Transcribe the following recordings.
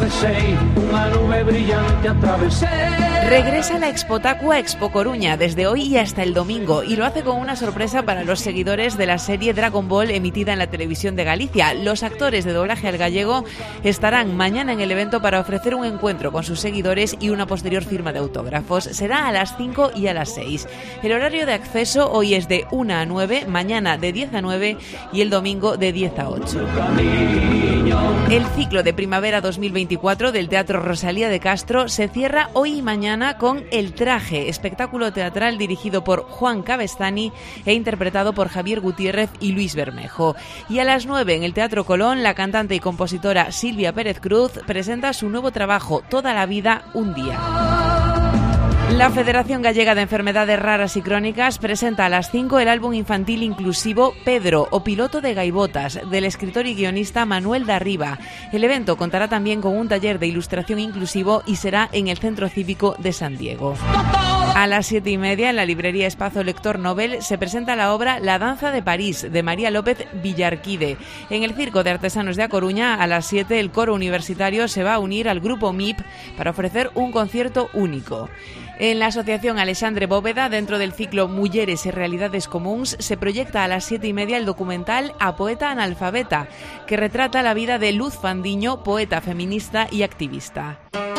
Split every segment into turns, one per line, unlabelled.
atravesei, unha nube brillante atravesé.
Regresa la Expotacua Expo Coruña desde hoy y hasta el domingo, y lo hace con una sorpresa para los seguidores de la serie Dragon Ball emitida en la televisión de Galicia. Los actores de doblaje al gallego estarán mañana en el evento para ofrecer un encuentro con sus seguidores y una posterior firma de autógrafos. Será a las 5 y a las 6. El horario de acceso hoy es de 1 a 9, mañana de 10 a 9 y el domingo de 10 a 8. El ciclo de primavera 2024 del Teatro Rosalía de Castro se cierra hoy y mañana con El Traje, espectáculo teatral dirigido por Juan Cabestany e interpretado por Javier Gutiérrez y Luis Bermejo. Y a las 9 en el Teatro Colón, la cantante y compositora Silvia Pérez Cruz presenta su nuevo trabajo, Toda la vida, un día. La Federación Gallega de Enfermedades Raras y Crónicas presenta a las 5 el álbum infantil inclusivo Pedro, o piloto de gaivotas, del escritor y guionista Manuel Darriba. El evento contará también con un taller de ilustración inclusivo y será en el Centro Cívico de San Diego. A las 7:30 en la librería Espacio Lector Nobel se presenta la obra La danza de París, de María López Villarquide. En el Circo de Artesanos de A Coruña, a las 7 el coro universitario se va a unir al grupo MIP para ofrecer un concierto único. En la Asociación Alexandre Bóveda, dentro del ciclo Mulleres y Realidades Comuns, se proyecta a las 7:30 el documental A Poeta Analfabeta, que retrata la vida de Luz Fandiño, poeta feminista y activista.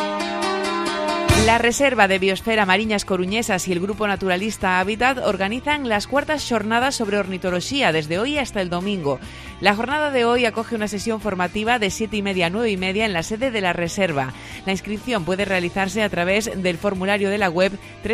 La Reserva de Biosfera Mariñas Coruñesas y el Grupo Naturalista Hábitat organizan las cuartas xornadas sobre ornitoloxía desde hoy hasta el domingo. La jornada de hoy acoge una sesión formativa de 7:30 a 9:30 en la sede de la Reserva. La inscripción puede realizarse a través del formulario de la web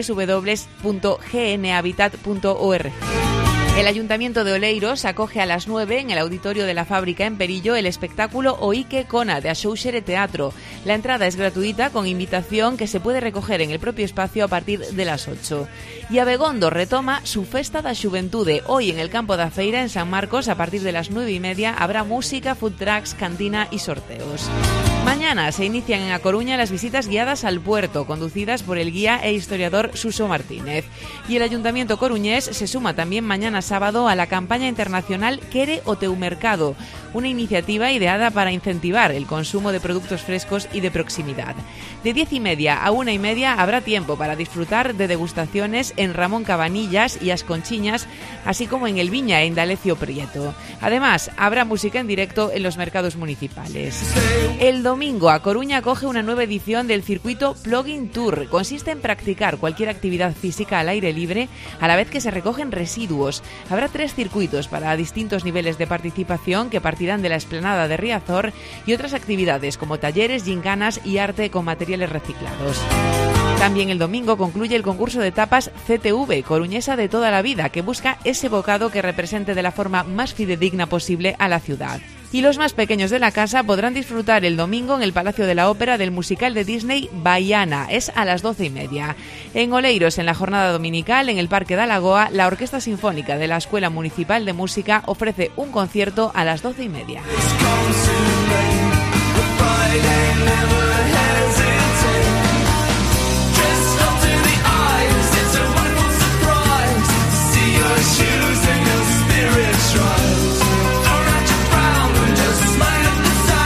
www.gnhabitat.org. El Ayuntamiento de Oleiros acoge a las 9 en el auditorio de la Fábrica en Perillo el espectáculo Oike Cona de Axouxere Teatro. La entrada es gratuita con invitación que se puede recoger en el propio espacio a partir de las 8. Y Abegondo retoma su Festa da Xuventude. Hoy en el Campo da Feira en San Marcos a partir de las 9:30 habrá música, food trucks, cantina y sorteos. Mañana se inician en A Coruña las visitas guiadas al puerto, conducidas por el guía e historiador Suso Martínez. Y el Ayuntamiento coruñés se suma también mañana sábado a la campaña internacional Quere o teu mercado, una iniciativa ideada para incentivar el consumo de productos frescos y de proximidad. De 10:30 a 1:30 habrá tiempo para disfrutar de degustaciones en Ramón Cabanillas y As Conchiñas, así como en el Viña e Indalecio Prieto. Además, habrá música en directo en los mercados municipales. El domingo, A Coruña acoge una nueva edición del circuito Plogging Tour. Consiste en practicar cualquier actividad física al aire libre a la vez que se recogen residuos. Habrá 3 circuitos para distintos niveles de participación que partirán de la explanada de Riazor y otras actividades como talleres, gincanas y arte con materiales reciclados. También el domingo concluye el concurso de tapas CTV, coruñesa de toda la vida, que busca ese bocado que represente de la forma más fidedigna posible a la ciudad. Y los más pequeños de la casa podrán disfrutar el domingo en el Palacio de la Ópera del musical de Disney Baiana. Es a las 12:30. En Oleiros, en la jornada dominical, en el Parque da Lagoa, la Orquesta Sinfónica de la Escuela Municipal de Música ofrece un concierto a las 12:30.